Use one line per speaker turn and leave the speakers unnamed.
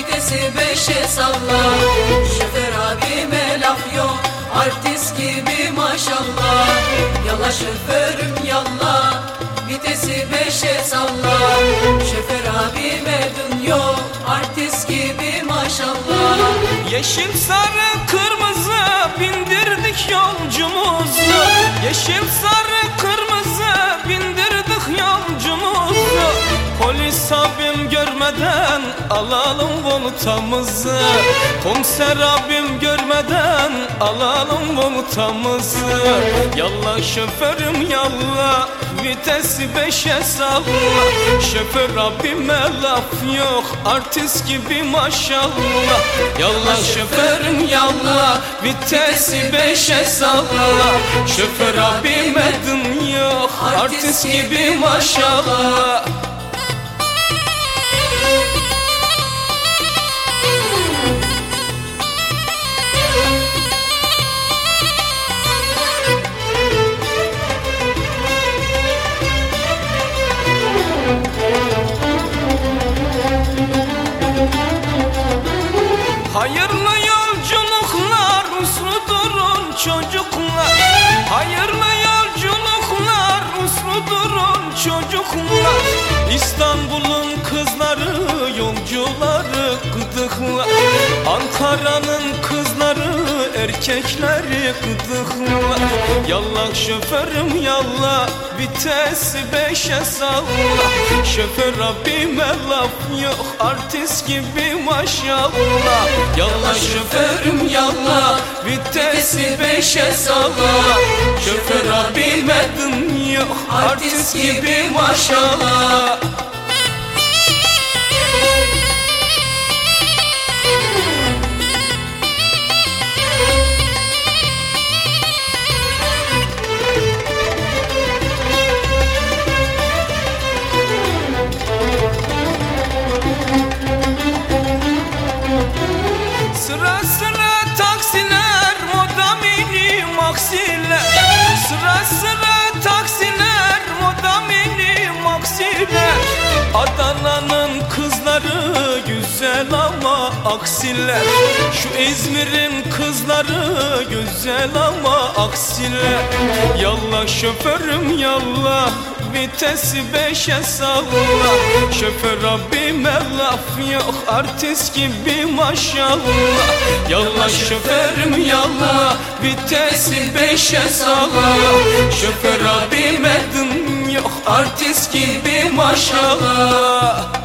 vitesi beşe salla. Şoför abime laf yok, artist gibi maşallah. Yalla şoförüm yalla, vitesi beşe salla. Şoför abime dün yok, artist gibi maşallah.
Yeşil sarı kırmızı bindirdik yolcumuzu. Yeşil sarı kırmızı bindirdik yolcumuzu. Polis abim görmeden alalım voltamızı. Komiser abim görmeden alalım voltamızı. Yallah şoförüm yallah, vitesi beşe salla. Şoför abime laf yok, artist gibi maşallah. Yallah şoförüm yallah, vitesi beşe salla. Şoför abime dın yok, artist gibi maşallah. Hayırlı yolculuklar, uslu durun çocuklar. Hayırlı yolculuklar, uslu durun çocuklar. İstanbul'un kızları, yolcuları gıdıklar. Ankara'nın kızları, erkekleri gıdıklar. Yallah şoförüm yallah, vitesi beşe salla. Şoför abime laf yok, artist gibi maşallah. Yallah şoförüm yallah, vitesi beşe salla. Şoför abime dın yok, artist gibi maşallah. Sıra sıra taksiler, moda mini maksiler. Sıra sıra taksiler, moda mini maksiler. Adana'nın kızları güzel ama aksiler. Şu İzmir'in kızları güzel ama aksiler. Yallah şoförüm yallah, vitesi beşe salla. Şoför abime laf yok, artist gibi maşallah. Yallah şoförüm yallah, vitesi beşe salla. Şoför abime dın yok, artist gibi maşallah.